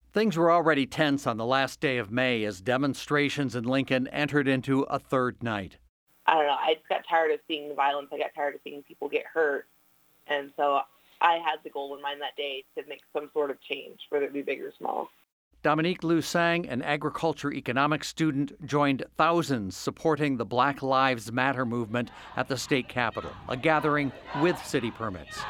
Things were already tense on the last day of May as demonstrations in Lincoln entered into a third night. I don't know. I just got tired of seeing the violence. I got tired of seeing people get hurt. And so I had the goal in mind that day to make some sort of change, whether it be big or small. Dominique Lusang, an agriculture economics student, joined thousands supporting the Black Lives Matter movement at the state capitol, a gathering with city permits.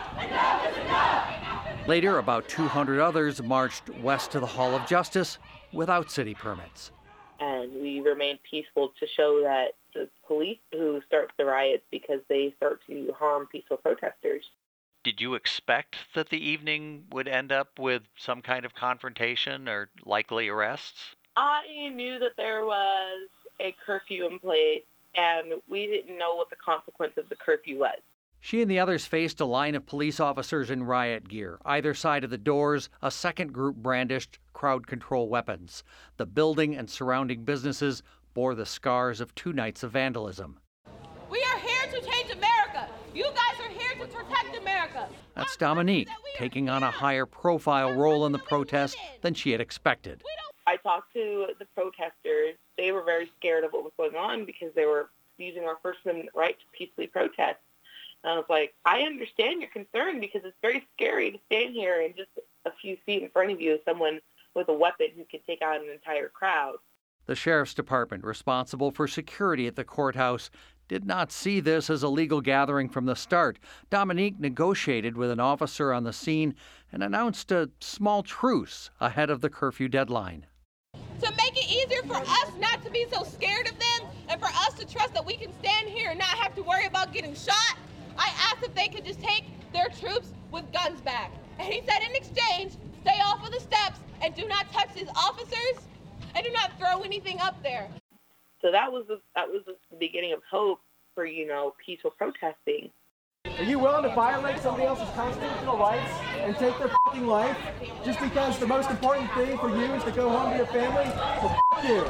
Later, about 200 others marched west to the Hall of Justice without city permits. And we remained peaceful to show that the police who start the riots because they start to harm peaceful protesters. Did you expect that the evening would end up with some kind of confrontation or likely arrests? I knew that there was a curfew in place, and we didn't know what the consequence of the curfew was. She and the others faced a line of police officers in riot gear. Either side of the doors, a second group brandished crowd control weapons. The building and surrounding businesses bore the scars of 2 nights of vandalism. We are here to change America. You guys are here to protect America. That's Dominique, taking on a higher profile role in the protest than she had expected. I talked to the protesters. They were very scared of what was going on because they were using our First Amendment right to peacefully protest. And I was like, I understand your concern because it's very scary to stand here and just a few feet in front of you is someone with a weapon who can take out an entire crowd. The sheriff's department, responsible for security at the courthouse, did not see this as a legal gathering from the start. Dominique negotiated with an officer on the scene and announced a small truce ahead of the curfew deadline. To make it easier for us not to be so scared of them and for us to trust that we can stand here and not have to worry about getting shot, I asked if they could just take their troops with guns back. And he said in exchange, stay off of the steps and do not touch these officers and do not throw anything up there. So that was the beginning of hope for, peaceful protesting. Are you willing to violate somebody else's constitutional rights and take their fucking life just because the most important thing for you is to go home to your family? So you.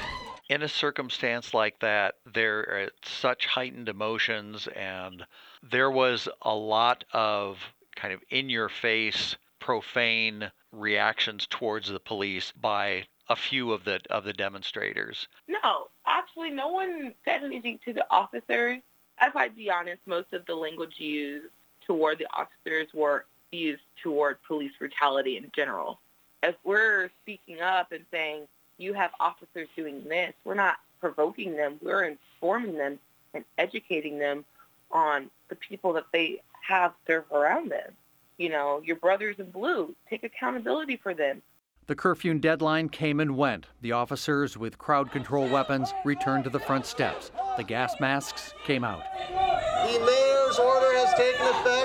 In a circumstance like that, there are such heightened emotions, and there was a lot of kind of in-your-face, profane reactions towards the police by a few of the demonstrators. No, actually, no one said anything to the officers. If I'd be honest, most of the language used toward the officers were used toward police brutality in general. If we're speaking up and saying, you have officers doing this, we're not provoking them. We're informing them and educating them on the people that they have serve around them. Your brothers in blue, take accountability for them. The curfew deadline came and went. The officers with crowd control weapons returned to the front steps. The gas masks came out. The mayor's order has taken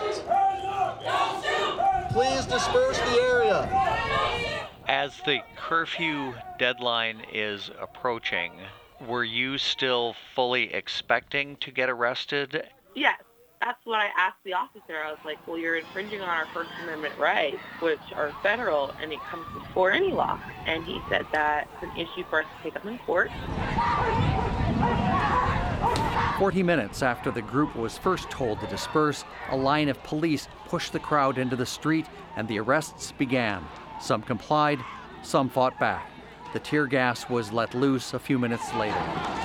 effect. Please disperse the area. As the curfew deadline is approaching, were you still fully expecting to get arrested? Yes. That's what I asked the officer. I was like, well, you're infringing on our First Amendment rights, which are federal, and it comes before any law. And he said that it's an issue for us to take up in court. 40 minutes after the group was first told to disperse, a line of police pushed the crowd into the street, and the arrests began. Some complied, some fought back. The tear gas was let loose a few minutes later.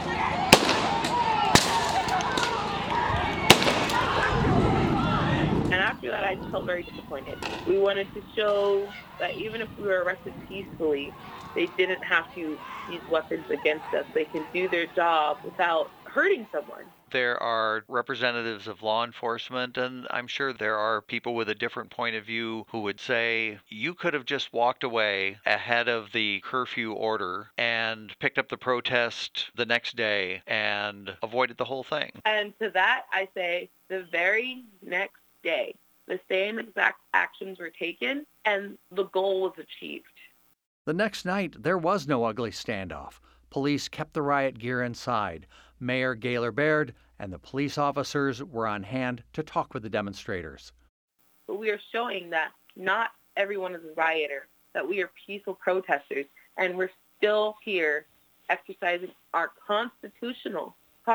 After that, I just felt very disappointed. We wanted to show that even if we were arrested peacefully, they didn't have to use weapons against us. They can do their job without hurting someone. There are representatives of law enforcement, and I'm sure there are people with a different point of view who would say you could have just walked away ahead of the curfew order and picked up the protest the next day and avoided the whole thing. And to that, I say the very next day, the same exact actions were taken, and the goal was achieved. The next night, there was no ugly standoff. Police kept the riot gear inside. Mayor Gaylor Baird and the police officers were on hand to talk with the demonstrators. But we are showing that not everyone is a rioter, that we are peaceful protesters, and we're still here exercising our constitutional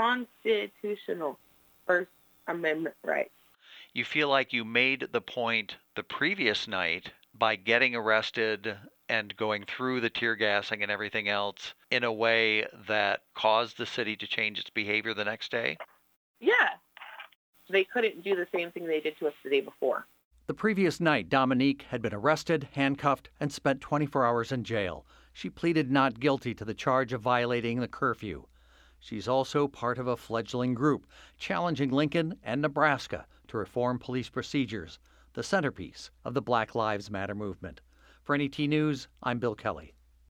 First Amendment rights. You feel like you made the point the previous night by getting arrested and going through the tear gassing and everything else in a way that caused the city to change its behavior the next day? Yeah. They couldn't do the same thing they did to us the day before. The previous night, Dominique had been arrested, handcuffed, and spent 24 hours in jail. She pleaded not guilty to the charge of violating the curfew. She's also part of a fledgling group challenging Lincoln and Nebraska to reform police procedures, the centerpiece of the Black Lives Matter movement. For NET News, I'm Bill Kelly.